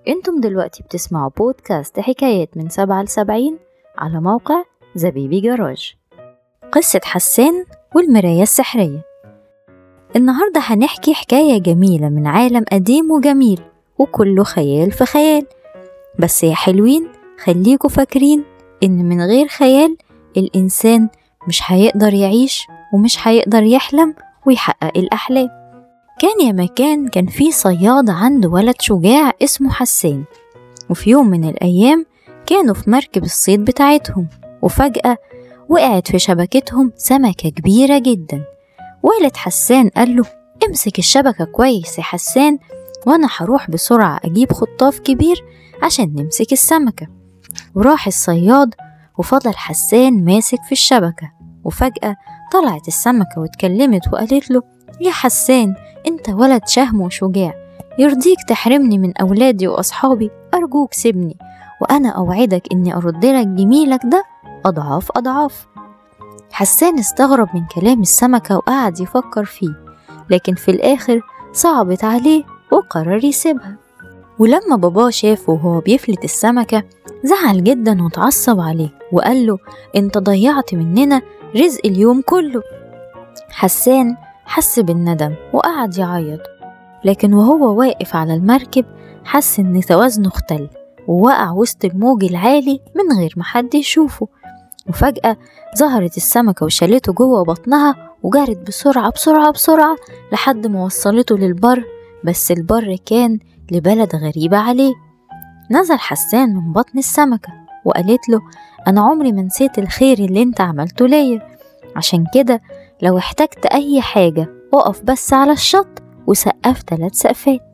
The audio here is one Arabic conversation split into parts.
انتم دلوقتي بتسمعوا بودكاست حكايات من 7 ل70 على موقع زبيبي جراج. قصة حسان والمراية السحرية. النهاردة هنحكي حكاية جميلة من عالم قديم وجميل وكله خيال في خيال. بس يا حلوين خليكوا فاكرين إن من غير خيال الإنسان مش هيقدر يعيش ومش هيقدر يحلم ويحقق الأحلام. كان يا مكان كان في صياد عنده ولد شجاع اسمه حسان، وفي يوم من الأيام كانوا في مركب الصيد بتاعتهم، وفجأة وقعت في شبكتهم سمكة كبيرة جدا. والد حسان قال له امسك الشبكة كويس يا حسان، وانا هروح بسرعة اجيب خطاف كبير عشان نمسك السمكة. وراح الصياد وفضل حسان ماسك في الشبكة، وفجأة طلعت السمكة واتكلمت وقالت له يا حسان انت ولد شهم وشجاع، يرضيك تحرمني من أولادي وأصحابي؟ أرجوك سيبني وأنا أوعدك إني أرد لك جميلك ده أضعاف أضعاف. حسان استغرب من كلام السمكة وقعد يفكر فيه، لكن في الآخر صعبت عليه وقرر يسيبها. ولما باباه شافه وهو بيفلت السمكة زعل جدا وتعصب عليه وقال له انت ضيعت مننا رزق اليوم كله. حسان حس بالندم وقعد يعيط، لكن وهو واقف على المركب حس ان توازنه اختل ووقع وسط الموج العالي من غير ما حد يشوفه. وفجأة ظهرت السمكة وشالته جوه بطنها وجرت بسرعة بسرعة بسرعة لحد ما وصلته للبر، بس البر كان لبلد غريبة عليه. نزل حسان من بطن السمكة وقالت له أنا عمري ما نسيت الخير اللي انت عملته ليا، عشان كده لو احتجت أي حاجة وقف بس على الشط وسقف 3 سقفات.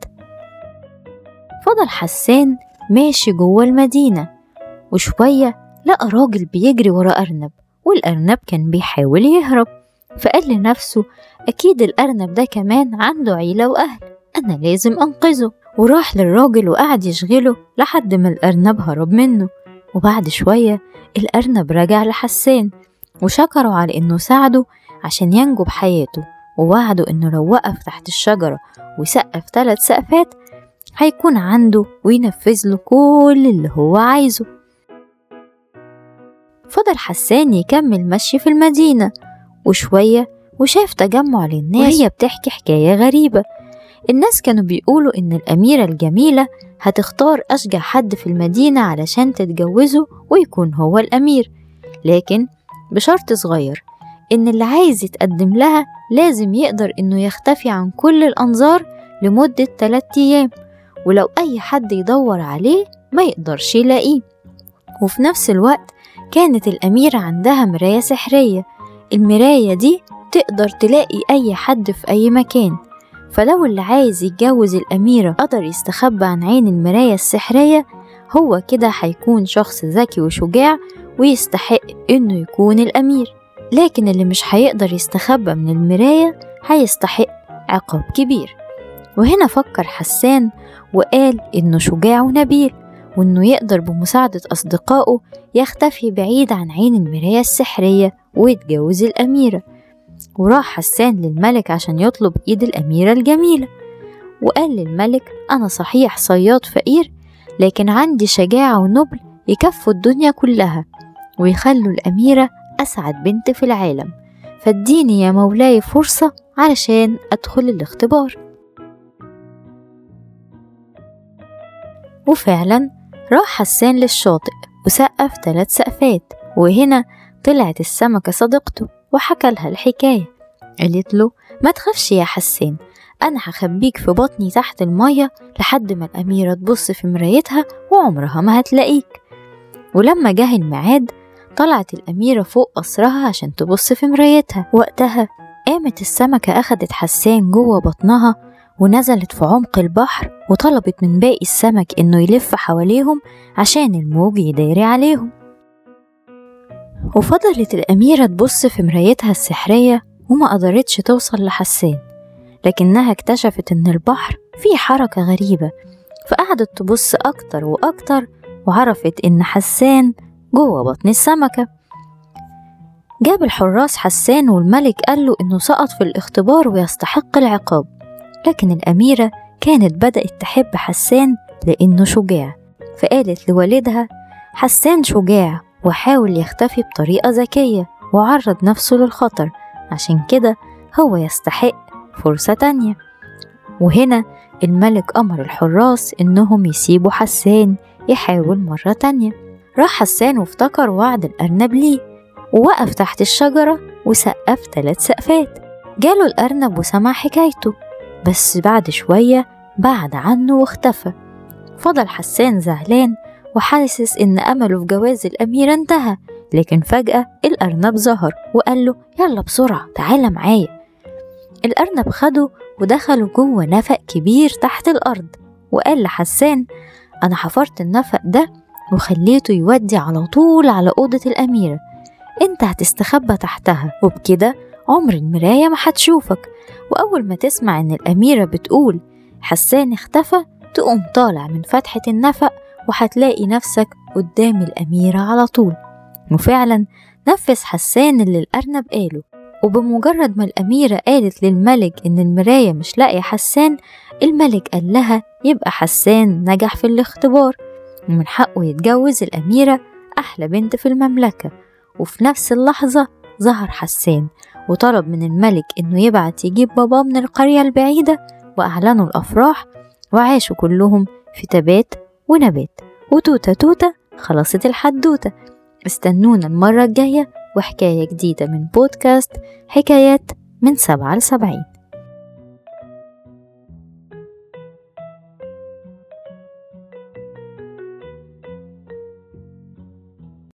فضل حسان ماشي جوه المدينة، وشوية لقى راجل بيجري ورا أرنب، والأرنب كان بيحاول يهرب، فقال لنفسه أكيد الأرنب ده كمان عنده عيلة وأهل، أنا لازم أنقذه. وراح للراجل وقعد يشغله لحد ما الأرنب هرب منه. وبعد شوية الأرنب رجع لحسان وشكره على إنه ساعده عشان ينجو بحياته، ووعده إنه لو وقف تحت الشجرة وسقف 3 سقفات هيكون عنده وينفذ له كل اللي هو عايزه. فضل حسان يكمل مشي في المدينة، وشوية وشاف تجمع للناس وهي بتحكي حكاية غريبة. الناس كانوا بيقولوا إن الأميرة الجميلة هتختار أشجع حد في المدينة علشان تتجوزه ويكون هو الأمير، لكن بشرط صغير، إن اللي عايز يتقدم لها لازم يقدر إنه يختفي عن كل الأنظار لمدة 3 أيام، ولو أي حد يدور عليه ما يقدرش يلاقيه. وفي نفس الوقت كانت الأميرة عندها مراية سحرية، المراية دي تقدر تلاقي أي حد في أي مكان، فلو اللي عايز يتجوز الأميرة قدر يستخبى عن عين المراية السحرية هو كده هيكون شخص ذكي وشجاع ويستحق إنه يكون الأمير. لكن اللي مش هيقدر يستخبى من المراية هيستحق عقاب كبير. وهنا فكر حسان وقال إنه شجاع ونبيل، وإنه يقدر بمساعدة أصدقائه يختفي بعيد عن عين المراية السحرية ويتجوز الأميرة. وراح حسان للملك عشان يطلب إيد الأميرة الجميلة، وقال للملك أنا صحيح صياد فقير، لكن عندي شجاعة ونبل يكفوا الدنيا كلها ويخلوا الأميرة أسعد بنت في العالم، فاديني يا مولاي فرصة علشان أدخل الاختبار. وفعلا راح حسان للشاطئ وسقف 3 سقفات، وهنا طلعت السمكة صديقته وحكى لها الحكاية. قالت له ما تخافش يا حسان، أنا هخبيك في بطني تحت المية لحد ما الأميرة تبص في مرايتها وعمرها ما هتلاقيك. ولما جه الميعاد طلعت الأميرة فوق قصرها عشان تبص في مرايتها، وقتها قامت السمكة أخدت حسان جوه بطنها ونزلت في عمق البحر وطلبت من باقي السمك إنه يلف حواليهم عشان الموج يداري عليهم. وفضلت الأميرة تبص في مرايتها السحرية وما قدرتش توصل لحسان، لكنها اكتشفت إن البحر فيه حركة غريبة، فقعدت تبص أكتر وأكتر وعرفت إن حسان جوه بطن السمكة. جاب الحراس حسان والملك قال له إنه سقط في الاختبار ويستحق العقاب، لكن الأميرة كانت بدأت تحب حسان لأنه شجاع. فقالت لوالدها: حسان شجاع وحاول يختفي بطريقة ذكية وعرض نفسه للخطر، عشان كده هو يستحق فرصة تانية. وهنا الملك أمر الحراس إنهم يسيبوا حسان يحاول مرة تانية. راح حسان وافتكر وعد الأرنب ليه، ووقف تحت الشجرة وسقف 3 سقفات. جاله الأرنب وسمع حكايته، بس بعد شوية بعد عنه واختفى. فضل حسان زعلان وحاسس إن أمله في جواز الأميرة انتهى، لكن فجأة الأرنب ظهر وقال له: يلا بسرعة تعالى معايا. الأرنب خده ودخلوا جوه نفق كبير تحت الأرض، وقال لحسان: أنا حفرت النفق ده وخليته يودي على طول على أوضة الأميرة، انت هتستخبى تحتها، وبكده عمر المراية ما هتشوفك. وأول ما تسمع إن الأميرة بتقول حسان اختفى، تقوم طالع من فتحة النفق وهتلاقي نفسك قدام الأميرة على طول. وفعلا نفذ حسان اللي الأرنب قاله، وبمجرد ما الأميرة قالت للملك إن المراية مش لاقية حسان، الملك قال لها يبقى حسان نجح في الاختبار ومن حقه يتجوز الأميرة أحلى بنت في المملكة. وفي نفس اللحظة ظهر حسان وطلب من الملك إنه يبعت يجيب باباه من القرية البعيدة، وأعلنوا الأفراح وعاشوا كلهم في تبات ونبات. وتوتة توتة خلصت الحدوتة. استنونا المرة الجاية وحكاية جديدة من بودكاست حكايات من 7 ل 70.